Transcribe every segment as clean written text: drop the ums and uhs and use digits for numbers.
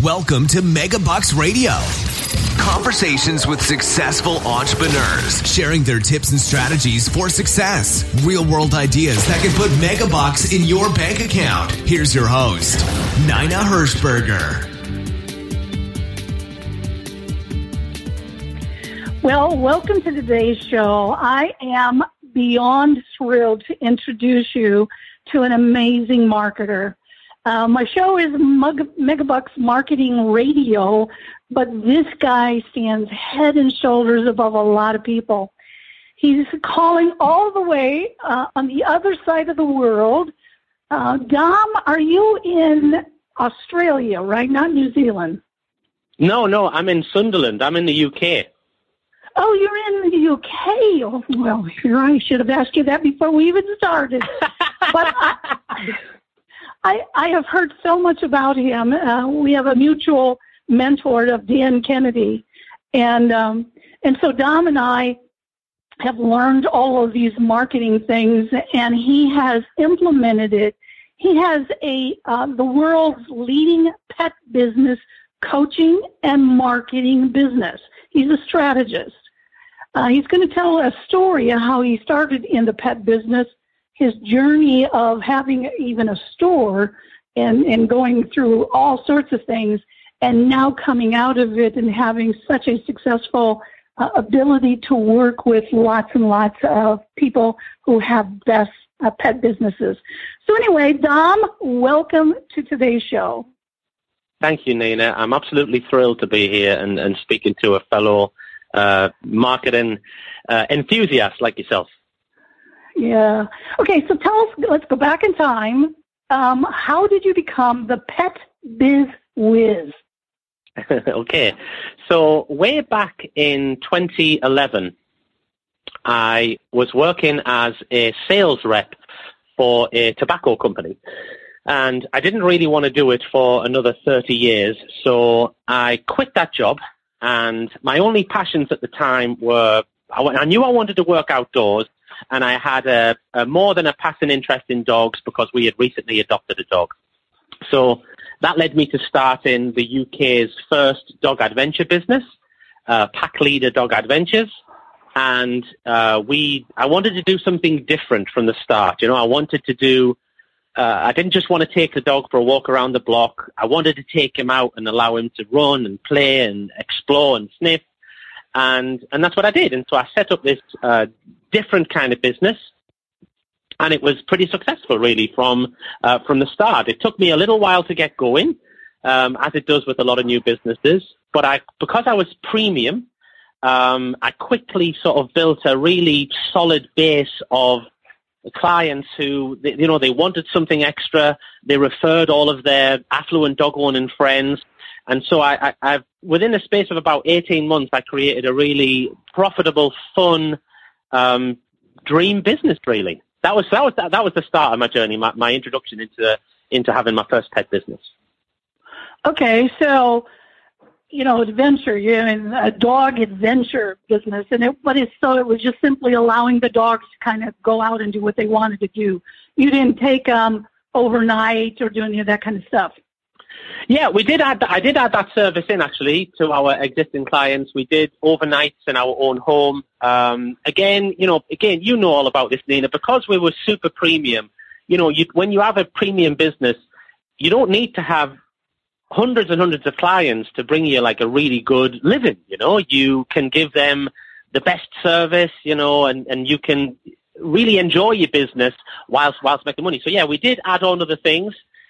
Welcome to Megabucks Radio. Conversations with successful entrepreneurs, sharing their tips and strategies for success. Real-world ideas that can put Megabucks in your bank account. Here's your host, Nina Hirschberger. Well, welcome to today's show. I am beyond thrilled to introduce you to an amazing marketer. My show is Megabucks Marketing Radio, but this guy stands head and shoulders above a lot of people. He's calling all the way on the other side of the world. Dom, are you in Australia, right? Not New Zealand? No, I'm in Sunderland. I'm in the UK. Oh, you're in the UK. Oh, well, I should have asked you that before we even started. But I have heard so much about him. We have a mutual mentor of Dan Kennedy. And so Dom and I have learned all of these marketing things, and he has implemented it. He has the world's leading pet business coaching and marketing business. He's a strategist. He's going to tell a story of how he started in the pet business, his journey of having even a store and going through all sorts of things, and now coming out of it and having such a successful ability to work with lots and lots of people who have best pet businesses. So anyway, Dom, welcome to today's show. Thank you, Nina. I'm absolutely thrilled to be here and speaking to a fellow marketing enthusiast like yourself. Yeah. Okay, so tell us, let's go back in time. How did you become the Pet Biz Whiz? Okay. So way back in 2011, I was working as a sales rep for a tobacco company. And I didn't really want to do it for another 30 years. So I quit that job. And my only passions at the time were, I knew I wanted to work outdoors, and I had a more than a passing interest in dogs because we had recently adopted a dog. So that led me to starting the UK's first dog adventure business, Pack Leader Dog Adventures. And I wanted to do something different from the start. You know, I wanted to do, I didn't just want to take the dog for a walk around the block. I wanted to take him out and allow him to run and play and explore and sniff. And that's what I did. And so I set up this different kind of business. And it was pretty successful, really, from the start. It took me a little while to get going, as it does with a lot of new businesses. But because I was premium, I quickly sort of built a really solid base of clients who, they wanted something extra. They referred all of their affluent dog owning friends. And so I've within the space of about 18 months, I created a really profitable, fun, dream business, really. That was the start of my journey, my introduction into having my first pet business. Okay, so adventure. You're in a dog adventure business, and it was just simply allowing the dogs to kind of go out and do what they wanted to do. You didn't take overnight or do any of that kind of stuff. Yeah, we did I did add that service in actually to our existing clients. We did overnights in our own home. Again, you know all about this, Nina, because we were super premium. When you have a premium business, you don't need to have hundreds and hundreds of clients to bring you like a really good living. You can give them the best service, and you can really enjoy your business whilst making money. So yeah, we did add on other things.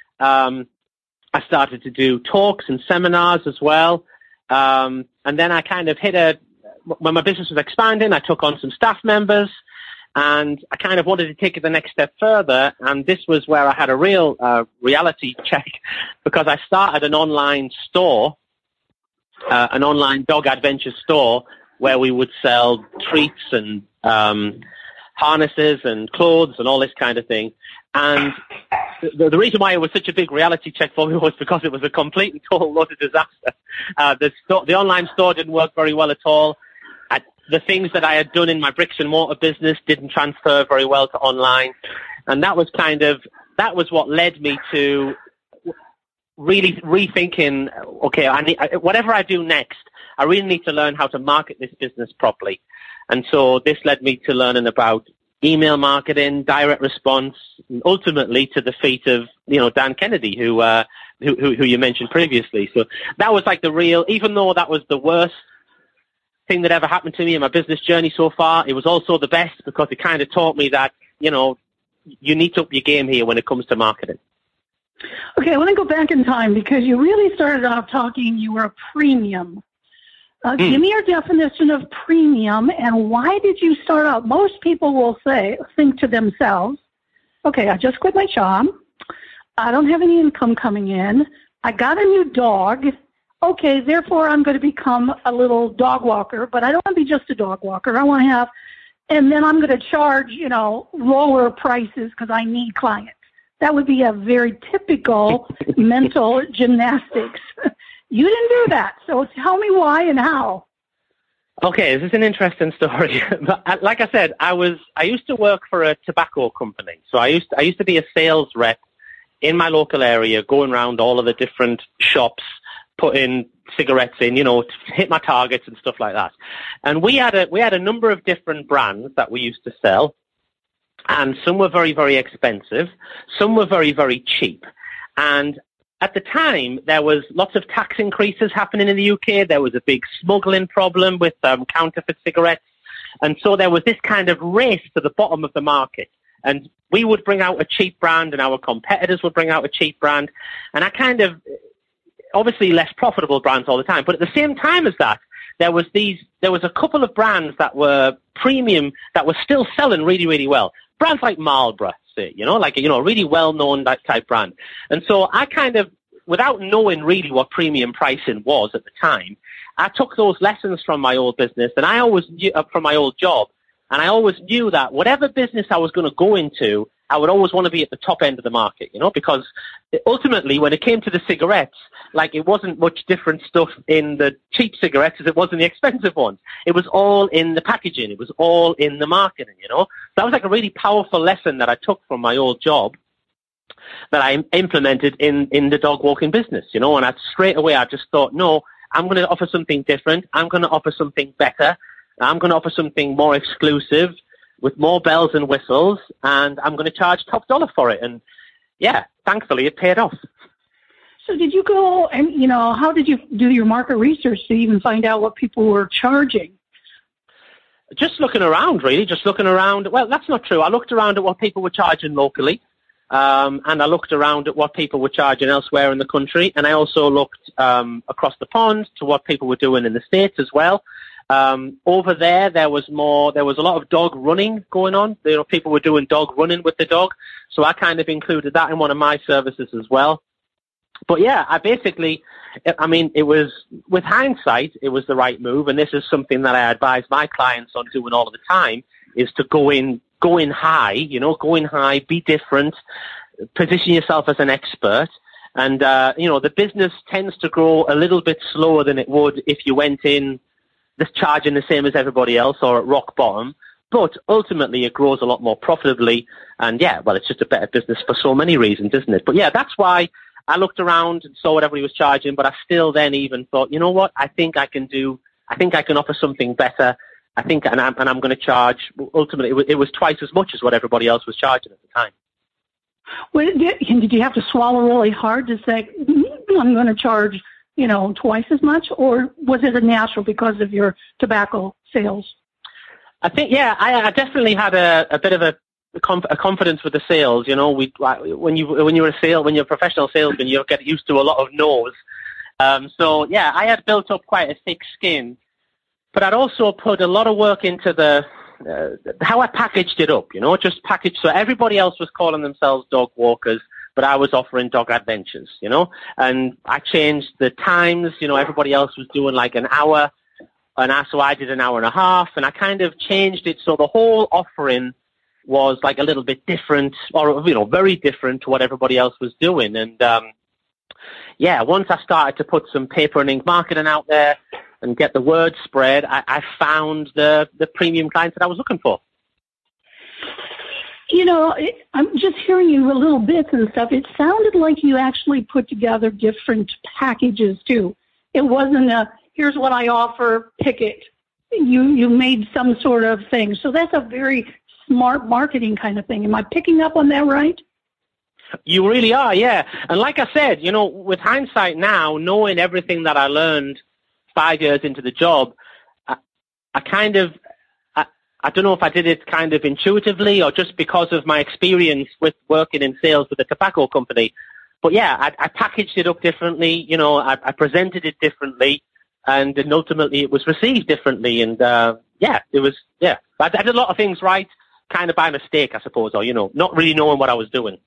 I started to do talks and seminars as well. And then I kind of when my business was expanding, I took on some staff members, and I kind of wanted to take it the next step further. And this was where I had a real reality check, because I started an online store, an online dog adventure store, where we would sell treats and harnesses and clothes and all this kind of thing. And the reason why it was such a big reality check for me was because it was a complete and total load of disaster. The online store didn't work very well at all. The things that I had done in my bricks and mortar business didn't transfer very well to online. And that was what led me to really rethinking, okay, whatever I do next, I really need to learn how to market this business properly. And so this led me to learning about email marketing, direct response, and ultimately to the feet of, Dan Kennedy, who you mentioned previously. So that was like the real, even though that was the worst thing that ever happened to me in my business journey so far, it was also the best because it kind of taught me that, you need to up your game here when it comes to marketing. Okay, I want to go back in time because you really started off talking you were a premium. Give me your definition of premium and why did you start out? Most people will think to themselves, okay, I just quit my job. I don't have any income coming in. I got a new dog. Okay, therefore I'm going to become a little dog walker, but I don't want to be just a dog walker. I want to have, and then I'm going to charge, lower prices because I need clients. That would be a very typical mental gymnastics. You didn't do that, so tell me why and how. Okay, this is an interesting story. But like I said, I used to work for a tobacco company. So I used to be a sales rep in my local area, going around all of the different shops, putting cigarettes in, to hit my targets and stuff like that. And we had a number of different brands that we used to sell, and some were very, very expensive, some were very, very cheap. And at the time, there was lots of tax increases happening in the UK. There was a big smuggling problem with counterfeit cigarettes. And so there was this kind of race to the bottom of the market. And we would bring out a cheap brand and our competitors would bring out a cheap brand. And I kind of, obviously less profitable brands all the time. But at the same time as that, there was a couple of brands that were premium that were still selling really, really well. Brands like Marlboro, say, a really well-known type brand. And so I kind of, without knowing really what premium pricing was at the time, I took those lessons from my old business and I always knew, from my old job, and I always knew that whatever business I was going to go into, I would always want to be at the top end of the market, because ultimately when it came to the cigarettes, it wasn't much different stuff in the cheap cigarettes as it was in the expensive ones. It was all in the packaging. It was all in the marketing, So that was a really powerful lesson that I took from my old job that I implemented in the dog walking business, and straight away I just thought, no, I'm going to offer something different. I'm going to offer something better. I'm going to offer something more exclusive with more bells and whistles, and I'm going to charge top dollar for it. And yeah, thankfully it paid off. So did you go and, how did you do your market research to even find out what people were charging? Just looking around, really. Just looking around. Well, that's not true. I looked around at what people were charging locally, and I looked around at what people were charging elsewhere in the country, and I also looked across the pond to what people were doing in the States as well. Over there was a lot of dog running going on. People were doing dog running with the dog. So I kind of included that in one of my services as well. But yeah, it was, with hindsight, it was the right move. And this is something that I advise my clients on doing all of the time, is to go in high, go in high, be different, position yourself as an expert. And, the business tends to grow a little bit slower than it would if you went in just charging the same as everybody else or at rock bottom. But ultimately, it grows a lot more profitably. And yeah, well, it's just a better business for so many reasons, isn't it? But yeah, that's why I looked around and saw what everybody was charging. But I still then even thought, you know what? I think I can offer something better. And I'm going to charge. Ultimately, it was twice as much as what everybody else was charging at the time. Well, did you have to swallow really hard to say, I'm going to charge, twice as much, or was it a natural because of your tobacco sales? I think, yeah, I definitely had a bit of a confidence with the sales. When you're a professional salesman, you get used to a lot of no's. So yeah, I had built up quite a thick skin, but I'd also put a lot of work into how I packaged it up. Just packaged so everybody else was calling themselves dog walkers, but I was offering dog adventures, and I changed the times. Everybody else was doing like an hour, so I did an hour and a half, and I kind of changed it so the whole offering was like a little bit different, or very different to what everybody else was doing. And yeah, once I started to put some paper and ink marketing out there and get the word spread, I found the premium clients that I was looking for. I'm just hearing you a little bits and stuff. It sounded like you actually put together different packages too. It wasn't here's what I offer, pick it. You made some sort of thing. So that's a very smart marketing kind of thing. Am I picking up on that right? You really are, yeah. And like I said, with hindsight now, knowing everything that I learned 5 years into the job, I don't know if I did it kind of intuitively or just because of my experience with working in sales with a tobacco company. But yeah, I packaged it up differently. I presented it differently, and then ultimately it was received differently. And I did a lot of things right, kind of by mistake, I suppose, or not really knowing what I was doing.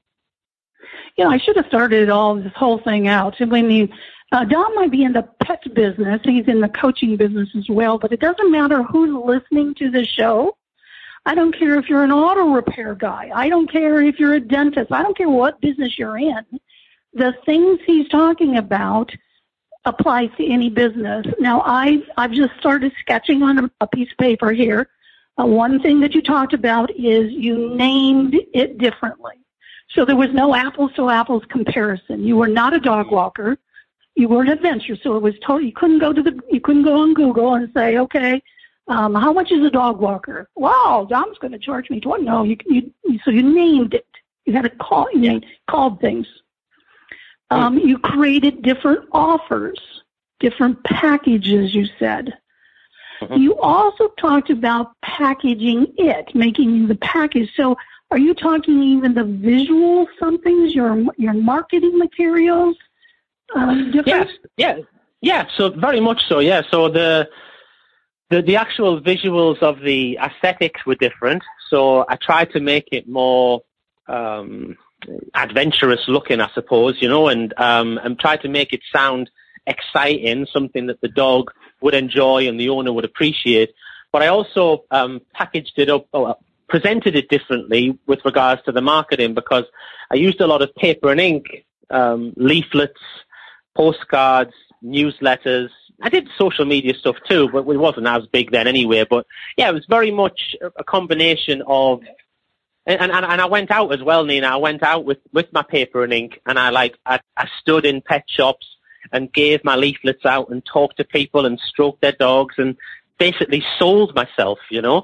I should have started this whole thing out. Don might be in the pet business. He's in the coaching business as well, but it doesn't matter who's listening to the show. I don't care if you're an auto repair guy. I don't care if you're a dentist. I don't care what business you're in. The things he's talking about applies to any business. Now, I've just started sketching on a piece of paper here. One thing that you talked about is you named it differently. So there was no apples to apples comparison. You were not a dog walker. You were an adventure. So it was totally, you couldn't go on Google and say, okay, how much is a dog walker? Wow, Dom's going to charge me $20. No, so you named it. You had to called things. You created different offers, different packages, you said. Mm-hmm. You also talked about packaging it, making the package. So are you talking even the visual somethings, your marketing materials? Different? Yes, yeah. So very much so, yeah. So the actual visuals of the aesthetics were different. So I tried to make it more adventurous looking, I suppose, and tried to make it sound exciting, something that the dog would enjoy and the owner would appreciate. But I also packaged it up, presented it differently with regards to the marketing, because I used a lot of paper and ink, leaflets, postcards, newsletters. I did social media stuff too, but it wasn't as big then anyway. But yeah, it was very much a combination of, and I went out as well, Nina. I went out with my paper and ink, and I stood in pet shops and gave my leaflets out and talked to people and stroked their dogs and basically sold myself,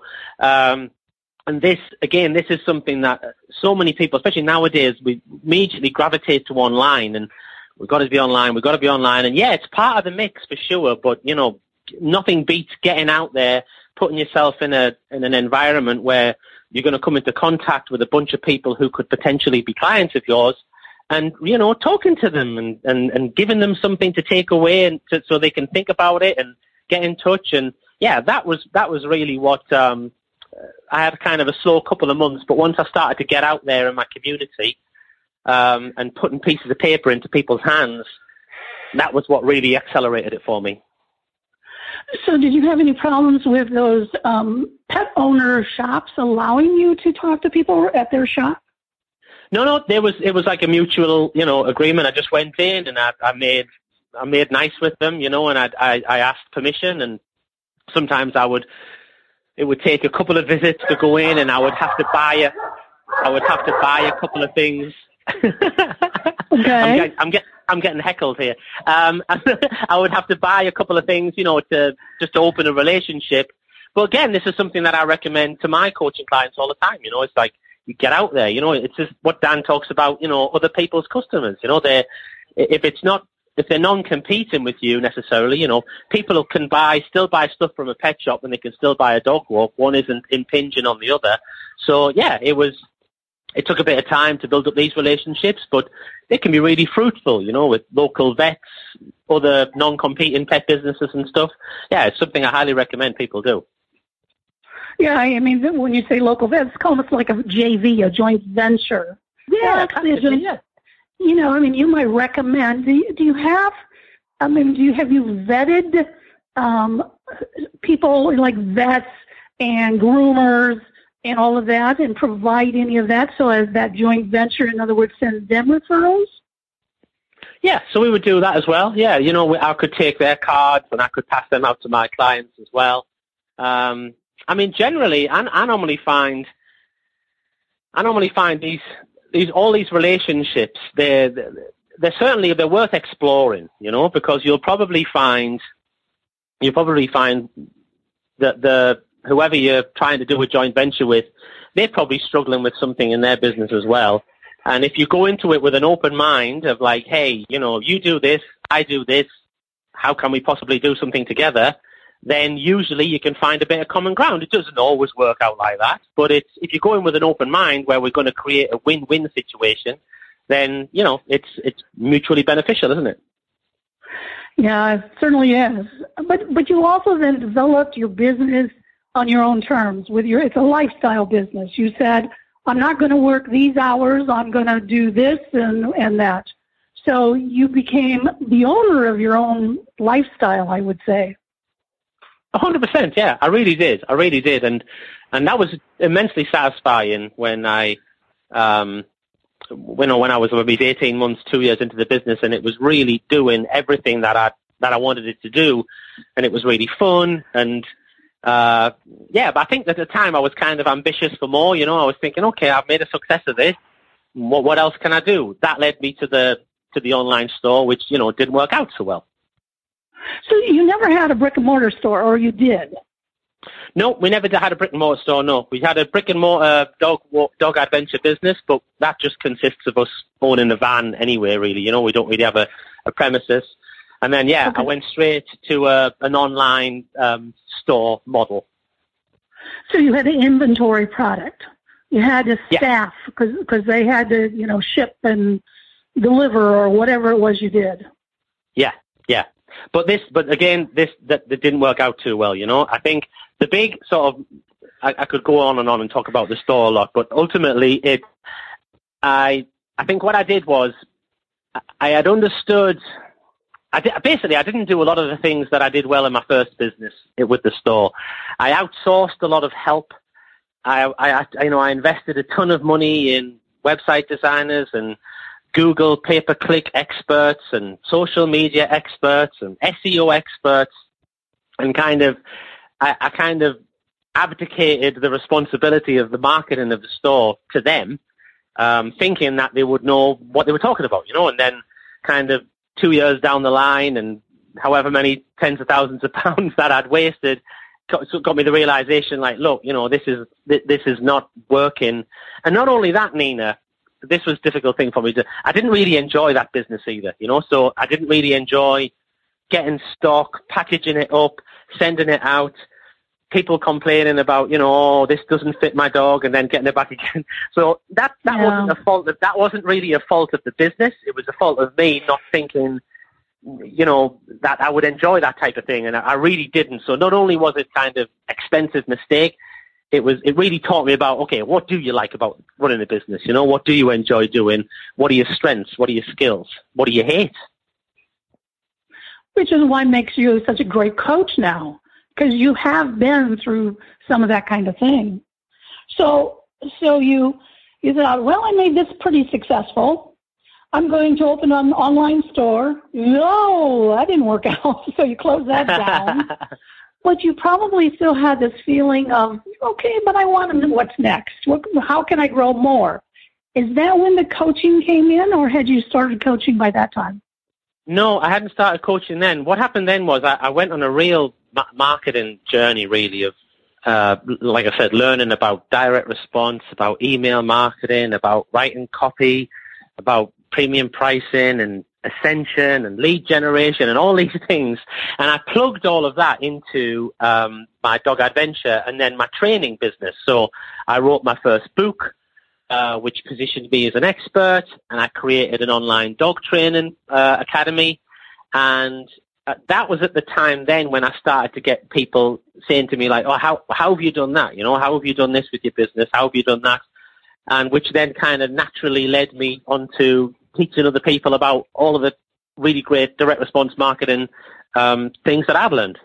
And this is something that so many people, especially nowadays, we immediately gravitate to online, and we've got to be online. And yeah, it's part of the mix for sure, but nothing beats getting out there, putting yourself in an environment where you're going to come into contact with a bunch of people who could potentially be clients of yours, and talking to them and giving them something to take away and so they can think about it and get in touch. And yeah, that was really what I had kind of a slow couple of months, but once I started to get out there in my community and putting pieces of paper into people's hands, that was what really accelerated it for me. So did you have any problems with those pet owner shops allowing you to talk to people at their shop? No, it was like a mutual, agreement. I just went in and I made nice with them, and I asked permission, and sometimes it would take a couple of visits to go in, and I would have to buy a couple of things. Okay. I'm getting heckled here. I would have to buy a couple of things, to open a relationship. But again, this is something that I recommend to my coaching clients all the time. It's like, you get out there. It's just what Dan talks about. Other people's customers. If they're non-competing with you necessarily, people can still buy stuff from a pet shop, and they can still buy a dog walk. One isn't impinging on the other. So yeah, it took a bit of time to build up these relationships, but they can be really fruitful, with local vets, other non-competing pet businesses and stuff. Yeah, it's something I highly recommend people do. Yeah, I mean, when you say local vets, it's almost like a JV, a joint venture. Yeah, yeah. You might recommend. Do you have you vetted people like vets and groomers and all of that, and provide any of that so as that joint venture, in other words, sends them referrals? Yeah, so we would do that as well. Yeah, I could take their cards and I could pass them out to my clients as well. Generally, I normally find I normally find all these relationships, they're worth exploring, because you'll probably find that whoever you're trying to do a joint venture with, they're probably struggling with something in their business as well. And if you go into it with an open mind of like, hey, you do this, I do this, how can we possibly do something together? Then usually you can find a bit of common ground. It doesn't always work out like that, but if you go in with an open mind where we're going to create a win-win situation, then, it's mutually beneficial, isn't it? Yeah, it certainly is. But you also then developed your business on your own terms. It's a lifestyle business. You said, I'm not going to work these hours. I'm going to do this and that. So you became the owner of your own lifestyle, I would say. 100%, yeah, I really did, and that was immensely satisfying when I was maybe 18 months, 2 years into the business, and it was really doing everything that I wanted it to do, and it was really fun, and but I think at the time I was kind of ambitious for more. I was thinking, okay, I've made a success of this. What else can I do? That led me to the online store, which didn't work out so well. So you never had a brick-and-mortar store, or you did? No, we never had a brick-and-mortar store, no. We had a brick-and-mortar dog adventure business, but that just consists of us owning a van anyway, really. We don't really have a premises. And then, okay. I went straight to an online store model. So you had to inventory product. You had to staff because they had to, ship and deliver or whatever it was you did. Yeah. But again, that didn't work out too well, I think the big sort of, I could go on and talk about the store a lot, but ultimately I think what I did was I had understood, I didn't do a lot of the things that I did well in my first business with the store. I outsourced a lot of help. I invested a ton of money in website designers and Google pay-per-click experts and social media experts and SEO experts, and I kind of abdicated the responsibility of the marketing of the store to them, thinking that they would know what they were talking about, and then kind of 2 years down the line and however many tens of thousands of pounds that I'd wasted got me the realization, like, look, this is not working. And not only that, Nina, this was a difficult thing for me I didn't really enjoy that business either, so I didn't really enjoy getting stock, packaging it up, sending it out, people complaining about, this doesn't fit my dog, and then getting it back again. So that wasn't a fault. That wasn't really a fault of the business. It was a fault of me not thinking, that I would enjoy that type of thing, and I really didn't. So not only was it kind of expensive mistake, it really taught me about, okay, what do you like about running a business? What do you enjoy doing? What are your strengths? What are your skills? What do you hate? Which is why makes you such a great coach now, because you have been through some of that kind of thing. So you thought, well, I made this pretty successful. I'm going to open an online store. No, that didn't work out. So you closed that down. But you probably still had this feeling of, okay, but I want to know what's next. How can I grow more? Is that when the coaching came in, or had you started coaching by that time? No, I hadn't started coaching then. What happened then was I went on a real marketing journey, really, of, like I said, learning about direct response, about email marketing, about writing copy, about premium pricing and ascension and lead generation and all these things. And I plugged all of that into my dog adventure and then my training business. So I wrote my first book, which positioned me as an expert, and I created an online dog training academy. And that was at the time then when I started to get people saying to me, like, oh, how have you done that? How have you done this with your business? How have you done that? And which then kind of naturally led me onto teaching other people about all of the really great direct response marketing things that I've learned.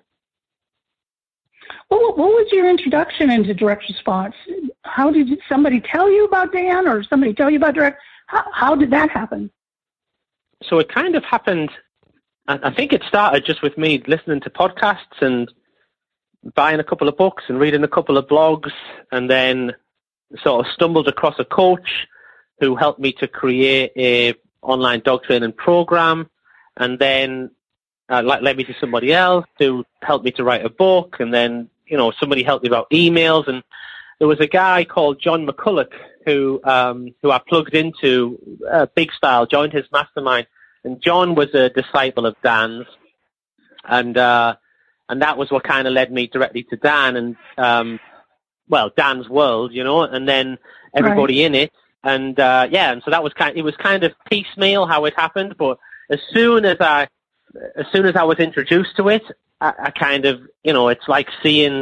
What was your introduction into direct response? How did somebody tell you about Dan, or somebody tell you about direct? How did that happen? So it kind of happened, I think it started just with me listening to podcasts and buying a couple of books and reading a couple of blogs, and then sort of stumbled across a coach who helped me to create a online dog training program, and then led me to somebody else who helped me to write a book, and then, somebody helped me about emails, and there was a guy called John McCulloch who I plugged into Big Style, joined his mastermind, and John was a disciple of Dan's, and that was what kind of led me directly to Dan, and Dan's World, and then everybody in it, and and so it was kind of piecemeal how it happened, but as soon as I was introduced to it, I kind of, it's like seeing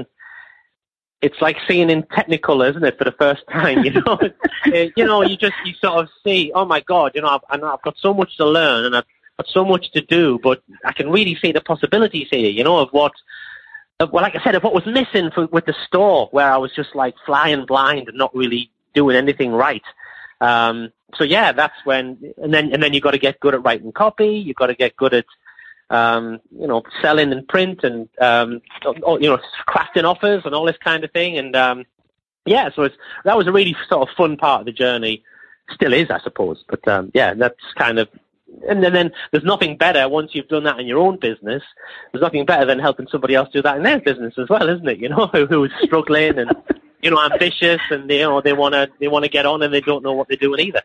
in Technicolor, isn't it, for the first time, you sort of see, oh my God, I've got so much to learn and I've got so much to do, but I can really see the possibilities here, of what was missing with the store, where I was just like flying blind and not really doing anything right. That's when, and then you got to get good at writing copy. You got to get good at, selling in print and, crafting offers and all this kind of thing. And, so that was a really sort of fun part of the journey. Still is, I suppose. But, that's kind of, and then there's nothing better once you've done that in your own business. There's nothing better than helping somebody else do that in their business as well, isn't it? Who is struggling and, ambitious, and they want to get on and they don't know what they're doing either.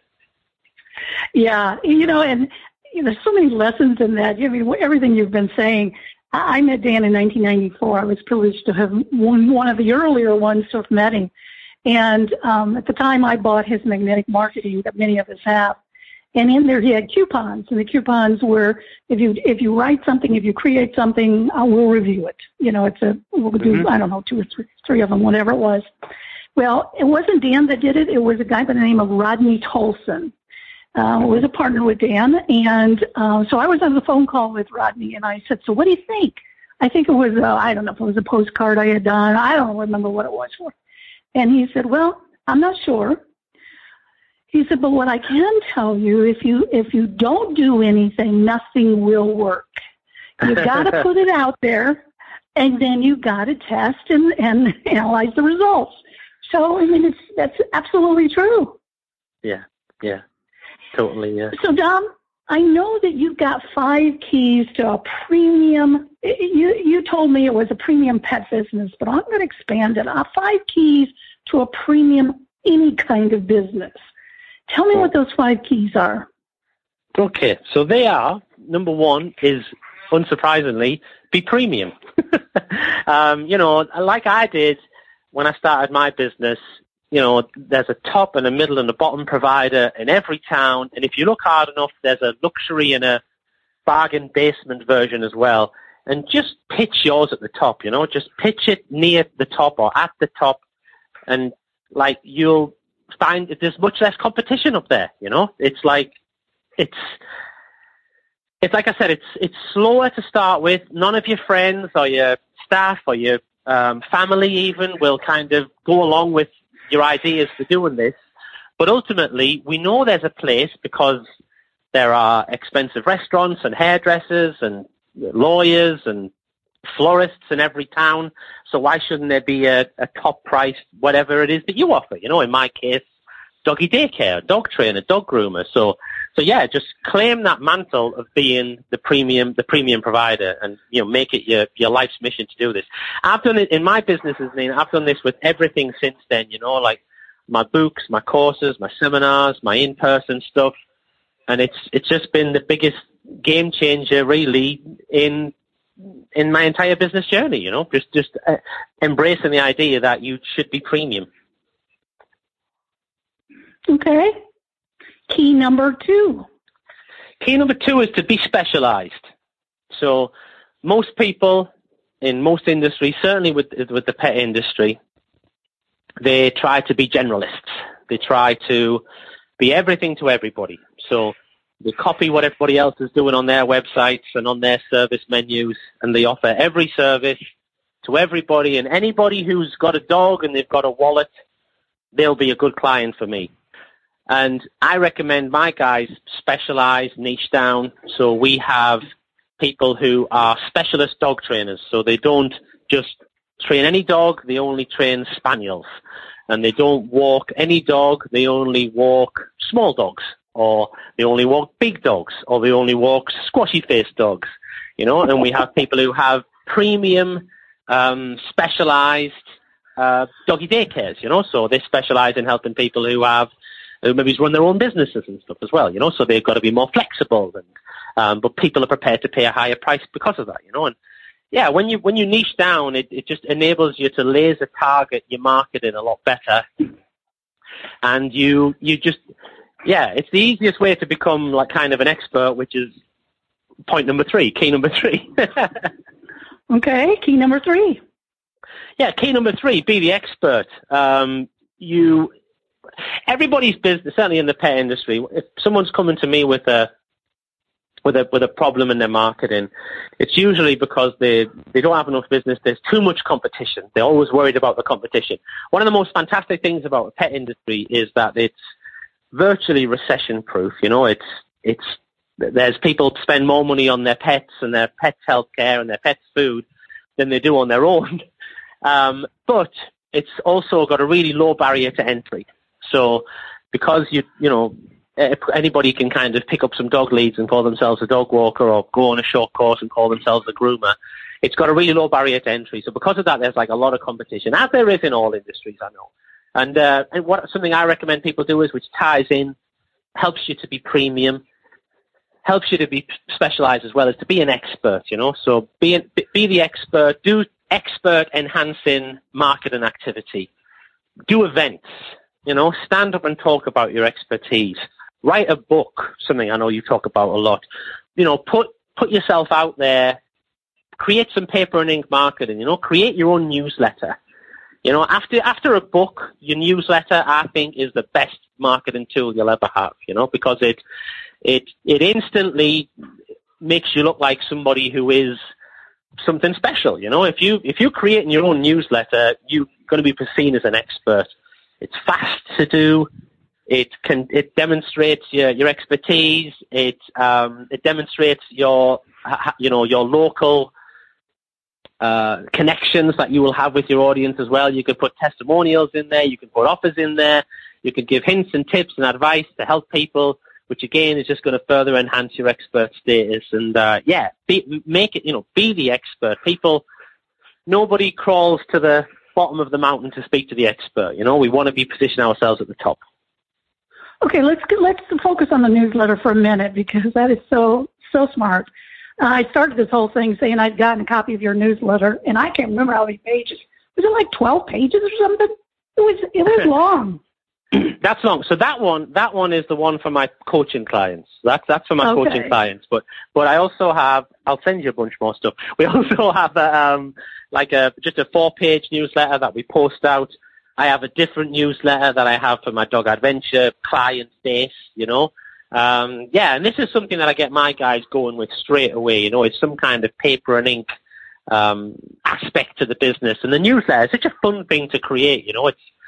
Yeah, and there's so many lessons in that. I mean, everything you've been saying. I met Dan in 1994. I was privileged to have one of the earlier ones to have met him. And at the time, I bought his magnetic marketing that many of us have. And in there, he had coupons. And the coupons were, if you write something, if you create something, we'll review it. We'll do, I don't know, 2 or 3 of them, whatever it was. Well, it wasn't Dan that did it. It was a guy by the name of Rodney Tolson. Was a partner with Dan. And so I was on the phone call with Rodney, and I said, so what do you think? I think it was, I don't know if it was a postcard I had done. I don't remember what it was for. And he said, well, I'm not sure. He said, but what I can tell you, if you don't do anything, nothing will work. You got to put it out there, and then you got to test and analyze the results. So, I mean, that's absolutely true. Yeah, totally, yeah. So, Dom, I know that you've got 5 keys to a premium. You told me it was a premium pet business, but I'm going to expand it. 5 keys to a premium any kind of business. Tell me what those 5 keys are. Okay, so they are, number 1 is, unsurprisingly, be premium. Like I did when I started my business, there's a top and a middle and a bottom provider in every town. And if you look hard enough, there's a luxury and a bargain basement version as well. And just pitch yours at the top, just pitch it near the top or at the top. And you'll find that there's much less competition up there. It's like I said, it's slower to start with. None of your friends or your staff or your family even will kind of go along with your ideas for doing this. But ultimately, we know there's a place because there are expensive restaurants and hairdressers and lawyers and florists in every town. So why shouldn't there be a top price, whatever it is that you offer? In my case, doggy daycare, dog trainer, dog groomer. So yeah, just claim that mantle of being the premium provider, and make it your life's mission to do this. I've done it in my businesses. I've done this with everything since then. Like my books, my courses, my seminars, my in-person stuff, and it's just been the biggest game changer, really, in my entire business journey. Just embracing the idea that you should be premium. Okay. Key number 2. Key number 2 is to be specialized. So most people in most industries, certainly with the pet industry, they try to be generalists. They try to be everything to everybody. So they copy what everybody else is doing on their websites and on their service menus, and they offer every service to everybody, and anybody who's got a dog and they've got a wallet, they'll be a good client for me. And I recommend my guys specialize, niche down. So we have people who are specialist dog trainers. So they don't just train any dog, they only train spaniels. and they don't walk any dog. They only walk small dogs, or they only walk big dogs, or they only walk squashy-faced dogs, you know. And we have people who have premium, specialized doggy daycares, you know. So they specialize in helping people who maybe run their own businesses and stuff as well, you know. So they've got to be more flexible, but people are prepared to pay a higher price because of that, you know. And yeah, when you niche down, it just enables you to laser target your marketing a lot better, and you just, yeah, it's the easiest way to become like kind of an expert, which is key number three. Okay, key number 3. Yeah, key number 3, be the expert. Everybody's business, certainly in the pet industry, if someone's coming to me with a problem in their marketing, it's usually because they don't have enough business. There's too much competition. They're always worried about the competition. One of the most fantastic things about the pet industry is that it's virtually recession-proof. You know, there's people spend more money on their pets and their pets' healthcare and their pets' food than they do on their own. But it's also got a really low barrier to entry. So because you know, anybody can kind of pick up some dog leads and call themselves a dog walker, or go on a short course and call themselves a groomer. It's got a really low barrier to entry. So because of that, there's like a lot of competition, as there is in all industries, I know. And something I recommend people do is, which ties in, helps you to be premium, helps you to be specialized as well, as to be an expert, you know. So be the expert, do expert enhancing marketing activity, do events, you know, stand up and talk about your expertise. Write a book, something I know you talk about a lot. You know, put yourself out there, create some paper and ink marketing, you know, create your own newsletter. You know, after a book, your newsletter, I think, is the best marketing tool you'll ever have, you know, because it instantly makes you look like somebody who is something special, you know. If you're creating your own newsletter, you're going to be seen as an expert. It's fast to do. It demonstrates your expertise. It demonstrates your local connections that you will have with your audience as well. You can put testimonials in there. You can put offers in there. You can give hints and tips and advice to help people, which again is just going to further enhance your expert status. And be the expert. Nobody crawls to the bottom of the mountain to speak to the expert. You know, we want to be positioning ourselves at the top. Okay, let's focus on the newsletter for a minute, because that is so smart. I started this whole thing saying I'd gotten a copy of your newsletter, and I can't remember how many pages. Was it like 12 pages or something? It was long. That's long. So that one is the one for my coaching clients. That's for my coaching clients. But I also have, I'll send you a bunch more stuff. We also have just a 4-page newsletter that we post out. I have a different newsletter that I have for my Dog Adventure client base, you know. And this is something that I get my guys going with straight away. You know, it's some kind of paper and ink aspect to the business. And the newsletter is such a fun thing to create. You know,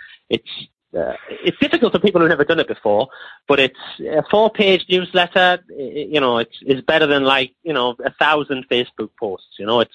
it's difficult for people who've never done it before, but it's a 4-page newsletter. You know, it's better than 1,000 Facebook posts. You know,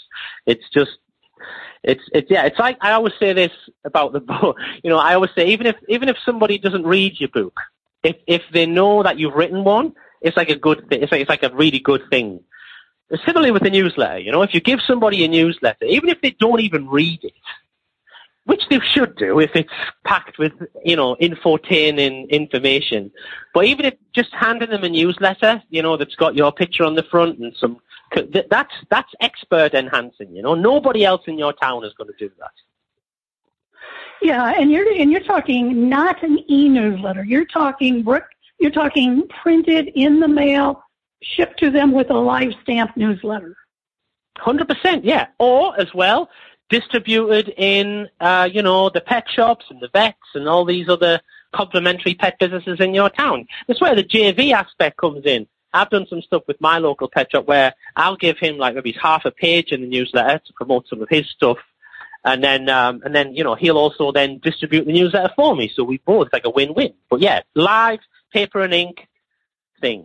it's like, I always say this about the book. You know, I always say, even if somebody doesn't read your book, if they know that you've written one, it's like a good thing. It's like a really good thing. Similarly with the newsletter, you know, if you give somebody a newsletter, even if they don't even read it, which they should do if it's packed with, you know, infotaining information. But even if just handing them a newsletter, you know, that's got your picture on the front and that's expert enhancing, you know. Nobody else in your town is going to do that. Yeah, and you're talking not an e-newsletter. You're talking printed in the mail, shipped to them with a live stamp newsletter. 100%, yeah. Or as well, distributed in, the pet shops and the vets and all these other complementary pet businesses in your town. That's where the JV aspect comes in. I've done some stuff with my local pet shop where I'll give him like maybe half a page in the newsletter to promote some of his stuff. And then, he'll also then distribute the newsletter for me. So we both, like a win-win. But yeah, live, paper and ink thing.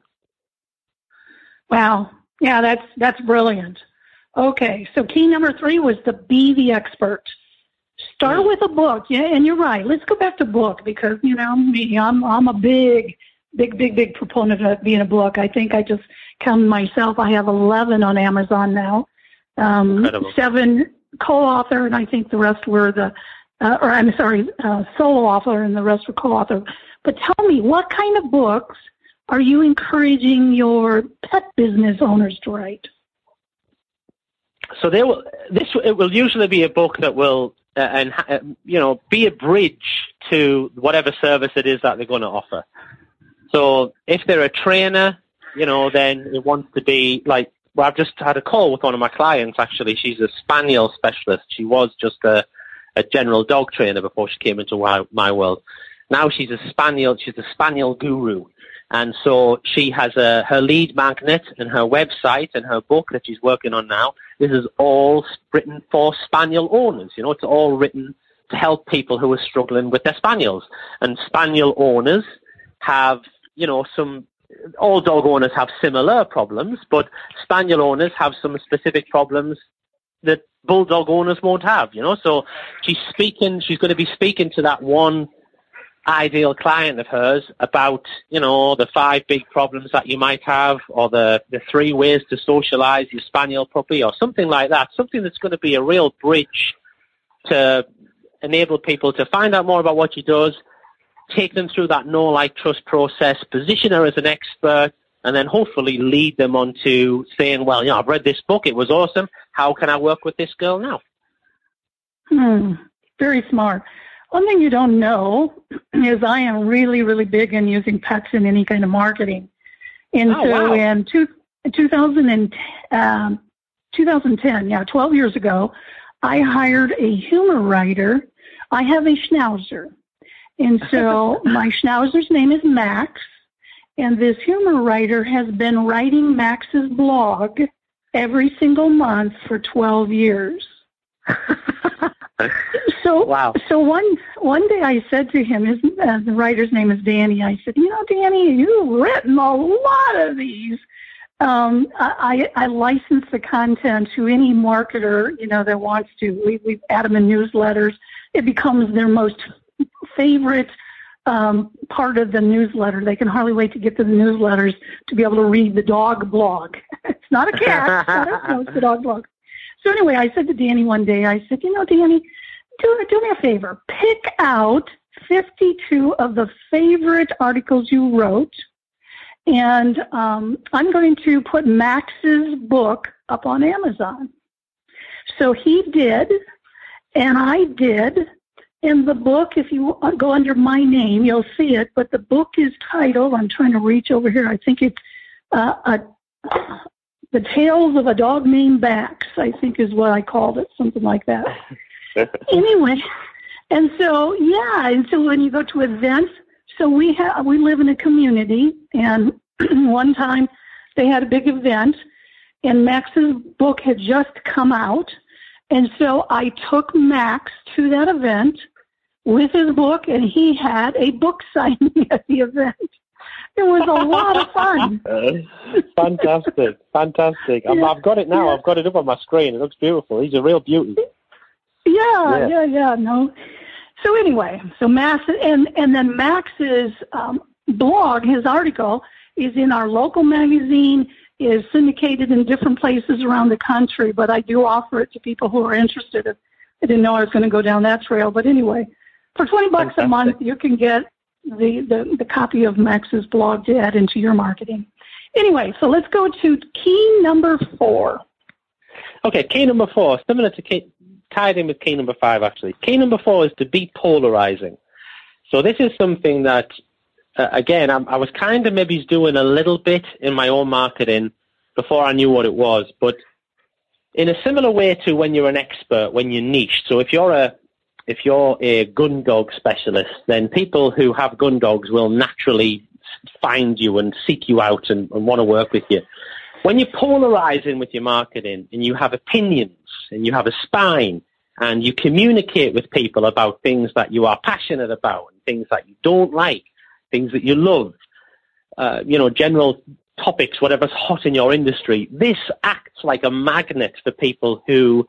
Wow. Yeah, that's brilliant. Okay, so key number 3 was to be the expert. Start with a book. Yeah, and you're right. Let's go back to book because, you know, me, I'm a big proponent of it being a book. I think I just counted myself. I have 11 on Amazon now. Incredible. 7 co-author, and I think the rest were solo author, and the rest were co-author. But tell me, what kind of books are you encouraging your pet business owners to write? So it will usually be a book that will, be a bridge to whatever service it is that they're going to offer. So if they're a trainer, you know, then it wants to be like, well, I've just had a call with one of my clients, actually. She's a spaniel specialist. She was just a general dog trainer before she came into my world. Now she's a spaniel guru. And so she has her lead magnet and her website and her book that she's working on now. This is all written for spaniel owners. You know, it's all written to help people who are struggling with their spaniels. And spaniel owners have, you know, all dog owners have similar problems, but spaniel owners have some specific problems that bulldog owners won't have, you know. So she's going to be speaking to that one ideal client of hers about, you know, the 5 big problems that you might have, or the 3 ways to socialize your spaniel puppy, or something like that. Something that's going to be a real bridge to enable people to find out more about what she does, take them through that know, like, trust process, position her as an expert, and then hopefully lead them on to saying, well, you know, I've read this book, it was awesome. How can I work with this girl now? Very smart. One thing you don't know is I am really, really big in using pets in any kind of marketing. And in 2010, 12 years ago, I hired a humor writer. I have a Schnauzer. And so my Schnauzer's name is Max. And this humor writer has been writing Max's blog every single month for 12 years. So one day I said to him, the writer's name is Danny, I said, you know, Danny, you've written a lot of these. I license the content to any marketer, you know, that wants to. We add them in newsletters. It becomes their most favorite part of the newsletter. They can hardly wait to get to the newsletters to be able to read the dog blog. It's not a cat. It's a dog blog. So anyway, I said to Danny one day, I said, you know, Danny, do me a favor. Pick out 52 of the favorite articles you wrote, and I'm going to put Max's book up on Amazon. So he did, and I did. In the book, if you go under my name, you'll see it, but the book is titled, I'm trying to reach over here, I think it's The Tales of a Dog Named Bax, I think is what I called it, something like that. Anyway, and so when you go to events, so we live in a community, and one time they had a big event, and Max's book had just come out, and so I took Max to that event with his book, and he had a book signing at the event. It was a lot of fun. Fantastic. Yeah. I've got it now. I've got it up on my screen. It looks beautiful. He's a real beauty. Yeah. No. So anyway, Max, and then Max's blog, his article, is in our local magazine, is syndicated in different places around the country, but I do offer it to people who are interested. I didn't know I was going to go down that trail, but anyway, for $20 a month, you can get the copy of Max's blog to add into your marketing. Anyway, so let's go to key number 4. Okay, key number 4, similar to tied in with key number 5, actually. Key number 4 is to be polarizing. So this is something that, again, I was kind of maybe doing a little bit in my own marketing before I knew what it was, but in a similar way to when you're an expert, when you're niche. So if you're a gun dog specialist, then people who have gun dogs will naturally find you and seek you out and want to work with you. When you're polarizing with your marketing and you have opinions and you have a spine and you communicate with people about things that you are passionate about and things that you don't like, things that you love, general topics, whatever's hot in your industry, this acts like a magnet for people who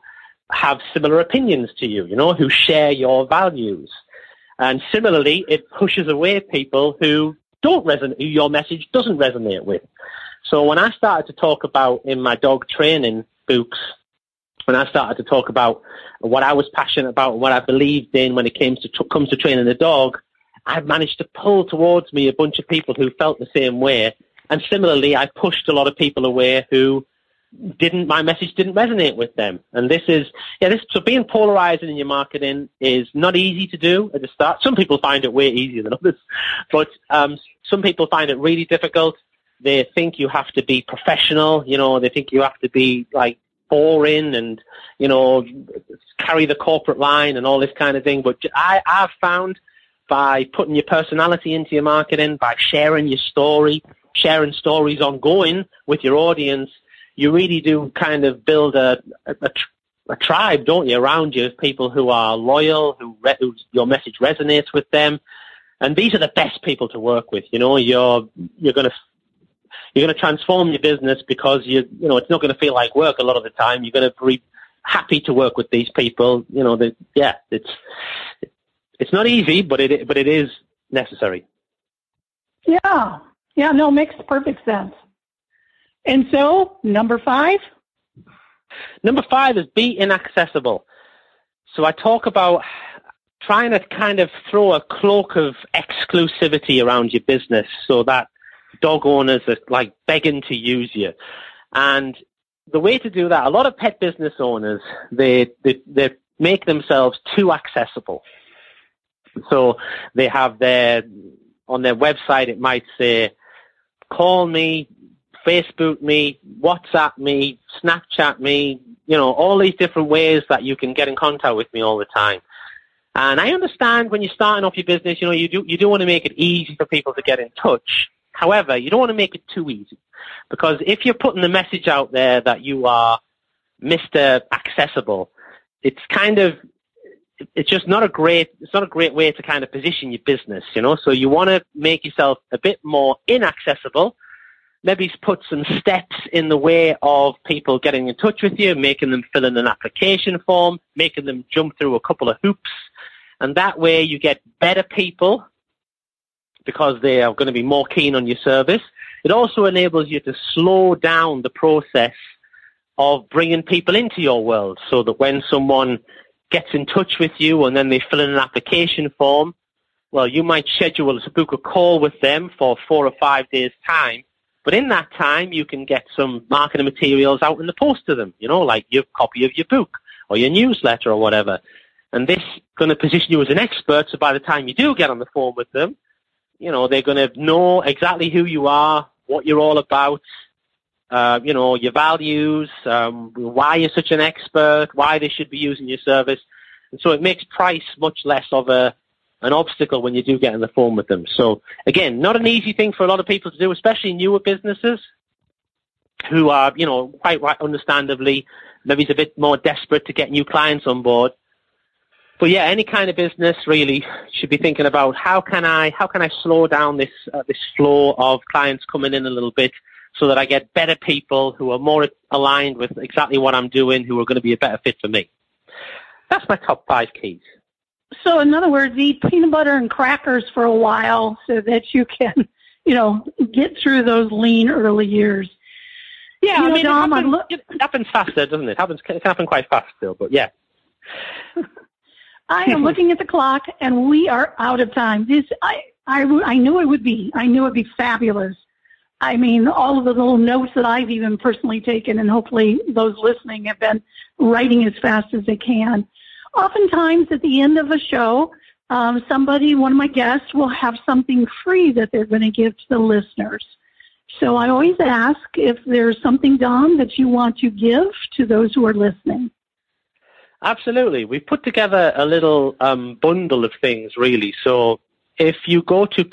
have similar opinions to you, who share your values. And similarly, it pushes away people who who your message doesn't resonate with. So when I started to talk about in my dog training books, when I started to talk about what I was passionate about and what I believed in when it comes to training a dog, I've managed to pull towards me a bunch of people who felt the same way. And similarly, I pushed a lot of people away who my message didn't resonate with them. And so being polarizing in your marketing is not easy to do at the start. Some people find it way easier than others, but some people find it really difficult. They think you have to be professional, they think you have to be like boring and, carry the corporate line and all this kind of thing. But I've found by putting your personality into your marketing, by sharing your story, sharing stories ongoing with your audience, you really do kind of build a tribe, don't you, around you of people who are loyal, who your message resonates with them. And these are the best people to work with. You're going to transform your business because it's not going to feel like work a lot of the time. You're going to be happy to work with these people. It's not easy, but it is necessary. Yeah. Yeah, no, makes perfect sense. And so, number 5? Number 5 is be inaccessible. So I talk about trying to kind of throw a cloak of exclusivity around your business so that dog owners are like begging to use you. And the way to do that, a lot of pet business owners, they make themselves too accessible. So they have on their website, it might say, call me, Facebook me, WhatsApp me, Snapchat me, all these different ways that you can get in contact with me all the time. And I understand when you're starting off your business, you do want to make it easy for people to get in touch. However, you don't want to make it too easy, because if you're putting the message out there that you are Mr. Accessible, it's just not a great way to kind of position your business, So you want to make yourself a bit more inaccessible. Maybe put some steps in the way of people getting in touch with you, making them fill in an application form, making them jump through a couple of hoops. And that way you get better people because they are going to be more keen on your service. It also enables you to slow down the process of bringing people into your world, so that when someone gets in touch with you and then they fill in an application form, well, you might book a call with them for 4 or 5 days' time. But in that time, you can get some marketing materials out in the post to them, like your copy of your book or your newsletter or whatever. And this is going to position you as an expert, so by the time you do get on the phone with them, they're going to know exactly who you are, what you're all about, your values, why you're such an expert, why they should be using your service. And so it makes price much less of an obstacle when you do get on the phone with them. So, again, not an easy thing for a lot of people to do, especially newer businesses who are, quite right, understandably, maybe it's a bit more desperate to get new clients on board. But yeah, any kind of business really should be thinking about how can I slow down this flow of clients coming in a little bit so that I get better people who are more aligned with exactly what I'm doing, who are going to be a better fit for me. That's my top 5 keys. So in other words, eat peanut butter and crackers for a while so that you can, get through those lean early years. Yeah, Dom, it happens faster, doesn't it? It can happen quite fast still, but yeah. I am looking at the clock, and we are out of time. I knew it would be. I knew it would be fabulous. I mean, all of the little notes that I've even personally taken, and hopefully those listening have been writing as fast as they can. Oftentimes at the end of a show, one of my guests will have something free that they're going to give to the listeners. So I always ask if there's something, Dom, that you want to give to those who are listening. Absolutely. We've put together a little bundle of things, really. So if you go to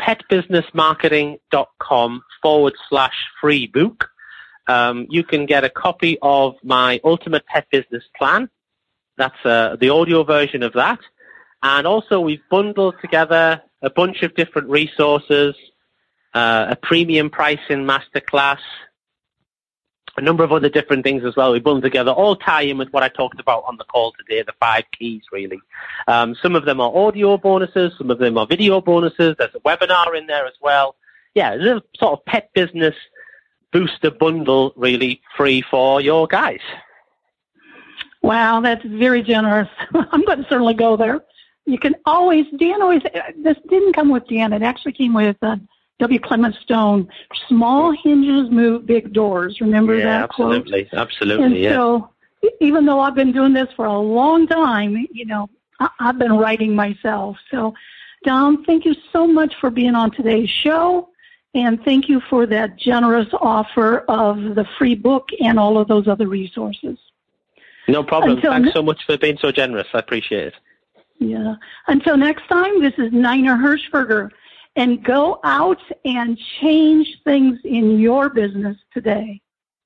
petbusinessmarketing.com/free book, you can get a copy of my Ultimate Pet Business Plan. That's the audio version of that. And also we've bundled together a bunch of different resources, a premium pricing masterclass, a number of other different things as well we bundle together, all tie in with what I talked about on the call today, the 5 keys, really. Some of them are audio bonuses, some of them are video bonuses. There's a webinar in there as well. Yeah, it's a sort of pet business booster bundle, really, free for your guys. Wow, that's very generous. I'm going to certainly go there. You can always, this didn't come with Dan, it actually came with W. Clement Stone, small hinges move big doors. Remember that quote? Absolutely, and so, even though I've been doing this for a long time, I've been writing myself. So, Dom, thank you so much for being on today's show, and thank you for that generous offer of the free book and all of those other resources. No problem. Thanks so much for being so generous. I appreciate it. Yeah. Until next time, this is Nina Hirschberger. And go out and change things in your business today.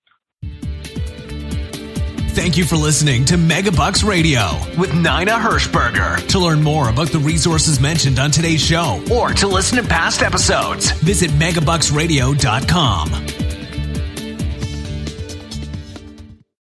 Thank you for listening to Megabucks Radio with Nina Hirschberger. To learn more about the resources mentioned on today's show or to listen to past episodes, visit megabucksradio.com.